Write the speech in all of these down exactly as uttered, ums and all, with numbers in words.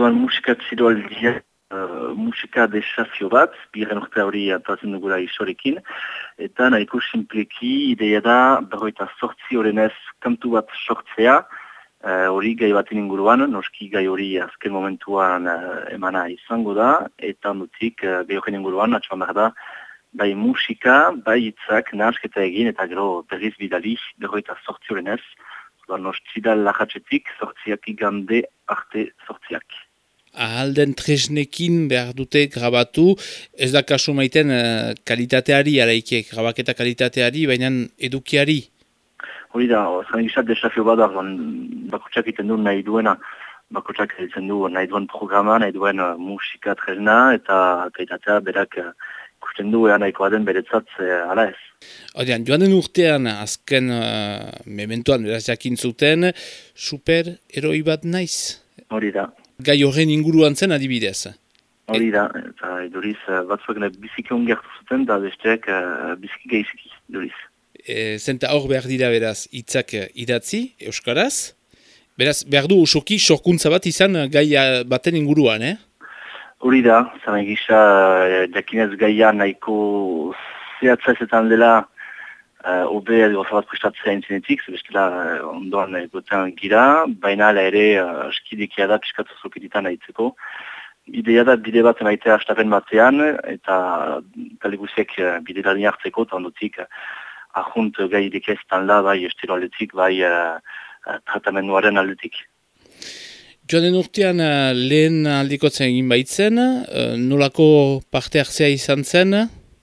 orduan musika txiroaldia, uh, musika desafio bat, bigarren urte hori atatzen dugula isorekin, eta nahiko simpleki ideia da, berroita sortzi horrenez kantu bat sortzea, hori uh, gai baten inguruan, noski gai hori azken momentuan uh, emana izango da, eta ondotik uh, gai horren inguruan, atxoan behar da, bai musika, bai hitzak nahasketa egin, eta gero berriz bidali, berroita sortzi horrenez, nostidal lajatxetik, sortziak igande arte sortziak. Ahalden tresnekin behar dute grabatu, ez da kasu maiten uh, kalitateari, araike, grabaketa kalitateari, baina edukiari? Hori da, zan egizat desafio bada, bakotxak iten du nahi duena, bakotxak egiten du nahi duen programa, nahi duen uh, musika tresna, eta kalitatea berak uh, ikusten du ean nahikoa den beretzat uh, ala ez. Odean, joan den urtean, azken uh, mementoan beraz jakin zuten, super heroi bat naiz. Hori da. Gai horren inguruan zen adibidez. Hori da, eta eduriz batzuak biziki ongertu zuten, da besteak uh, biziki gaizki, eduriz. E, zenta hor behar dira beraz hitzak idatzi, euskaraz. Beraz, behar du usoki sorkuntza bat izan gai baten inguruan, eh? Hori da, zaren gisa, jakinez gaia nahiko zehatzaezetan dela uh, obe gauza bat prestatzea intzinetik, zebestela uh, ondoan egotean gira, baina ala ere uh, askidekia da piskatu zoketitan aitzeko. Idea da bide bat emaitea astapen batean, eta taligusiek uh, bide ladin hartzeko, eta ondotik uh, ahunt gai idekeztan da, bai estero aldetik, bai uh, uh, tratamenduaren aldetik. Joanen urtean uh, lehen aldikotzen egin baitzen, uh, nolako parte hartzea izan zen?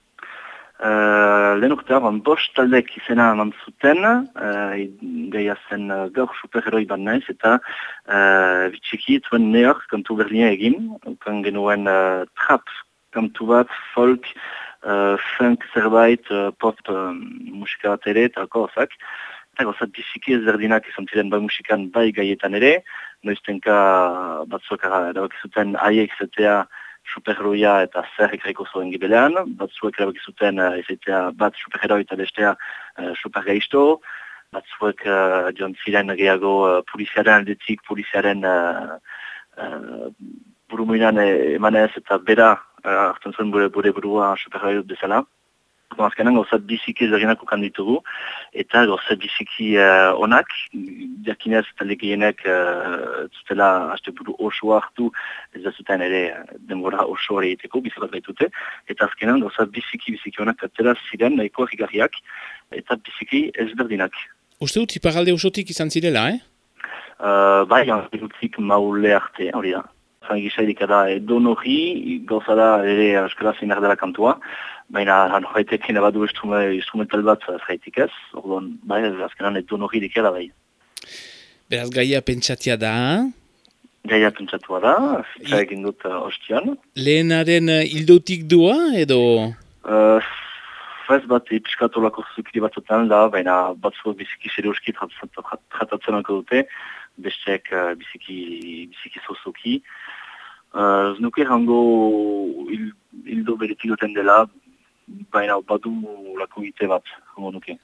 Uh, lehen urtean, bost taldek izena eman zuten, uh, gaia zen uh, gaur superheroi bat naiz, eta uh, bitxiki etuen neor kantu berdina egin, ukan genuen uh, trap kantu bat, folk, uh, funk zerbait, uh, pop uh, musika bat ere, eta gozak. Eta gozat biziki ezberdinak izan ziren bai musikan bai gaietan ere, noiztenka batzuak erabakizuten haiek izatea superheroia eta zer ekarriko zuen gibelean, batzuek erabakizuten uh, izatea bat superheroi eta bestea uh, supergaizto, batzuek uh, joan ziren gehiago uh, poliziaren aldetik, poliziaren uh, uh, burumoinan emanez eta bera uh, hartzen zuen bure, bure burua superheroi bezala. Azkenan gauzat biziki ezberdinak ukan ditugu, eta gauzat biziki uh, onak, jakinez talde gehienek uh, zutela haste buru oso hartu, ez da zuten ere denbora oso hori egiteko, bizabat baitute, eta azkenan gauzat biziki biziki onak atera ziren nahiko ahigarriak, eta biziki ezberdinak. Uste dut iparalde osotik izan zirela, eh? Uh, bai, anzikutik maule arte, hori da. Zan gizaidik da Donorri, gauza da ere euskara zinar dela kantua, baina horretekin abadu instrumental bat zaitik ez, orduan, bai, azkenan Donorri dikea da bai. Beraz, gaia pentsatia da? Gaia pentsatua da, fitza egin dut uh, ostian. Lehenaren uh, hildotik dua, edo? Uh, Fez bat episkatolako zukiri batzutan da, baina batzu biziki serioski tratatzen alko dute, besteak uh, biziki, biziki zozoki. Uh, Znuke hango hildo beretik duten dela, baina badu lako ite bat, hango nuke.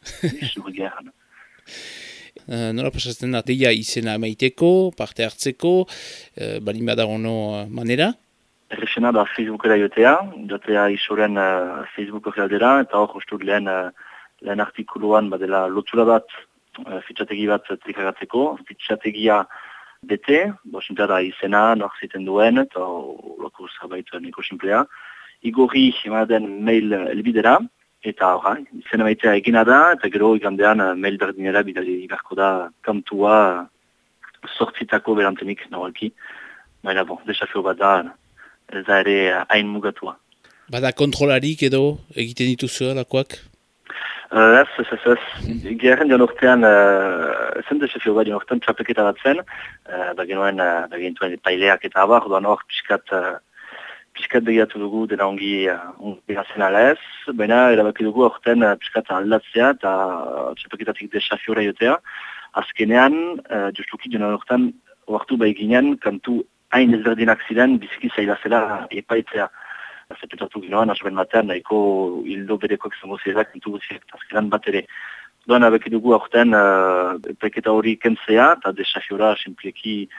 Uh, Nola pasatzen da, deia izena maiteko, parte hartzeko, uh, balin bada ono uh, manera? Errexena da Facebookera jotea, jotea isoren uh, Facebook horrealdera, eta hor hostud lehen, uh, lehen artikuluan badela lotura bat, uh, fitxategi bat trikagatzeko, fitxategia bete, bo simplea da izena, nor ziten duen, eta loko zerbait niko simplea. Igorri emaden mail elbidera, eta horra, izena maitea egina da, eta gero igandean uh, mail berdinera bidali igarko da kantua uh, sortzitako berantenik nahualki. Baina bon, desafio bat da, ez da ere hain mugatua. Bada kontrolarik edo egiten dituzu alakoak? Ez, ez, ez, ez. Gerren dion ortean, zen desafio bat dion ortean txapeketa bat zen, da genuen, da genuen paileak eta abar, doan hor piskat, piskat begiatu dugu dena ongi begatzen ala ez, baina erabaki dugu ortean piskat aldatzea eta txapeketatik desafiora jotea. Azkenean, justuki dion ortean, oartu bai ginen, kantu hain ezberdinak ziren, biziki zaila zela epaitzea. Zepetatu ginoan, asben batean, nahiko hildo berekoak zango zireak kantu guziak, azkenan bat ere. Doan abeki dugu aurten uh, epaiketa hori kentzea, eta desafiora simpleki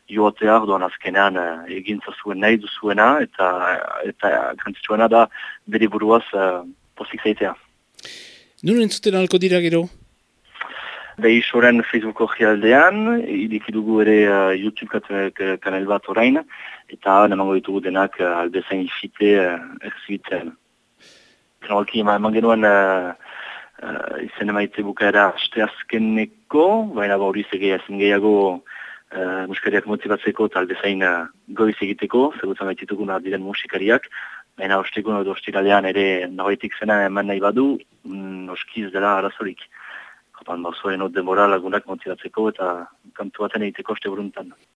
joatea, orduan azkenean uh, egintza zuen nahi duzuena, eta eta gantzitsuena da bere buruaz uh, pozik zaitea. Nun entzuten alko dira gero? Beisoren Facebooko jialdean, iriki dugu ere uh, YouTube kanal bat orain, eta nemango ditugu denak uh, albezain fite uh, erzibitzen. Generalki eman genuen uh, uh, izen emaite bukaera aste azkeneko, baina hori zegea ezen gehiago uh, musikariak motibatzeko eta albezain uh, goiz egiteko, zegoetan baitituguna diren musikariak, baina ostekun edo ostiralean ere nahaitik zena eman nahi badu, mm, oskiz dela arazorik. Kapan bazoen hor demora lagunak motibatzeko eta kantu baten egiteko oste buruntan.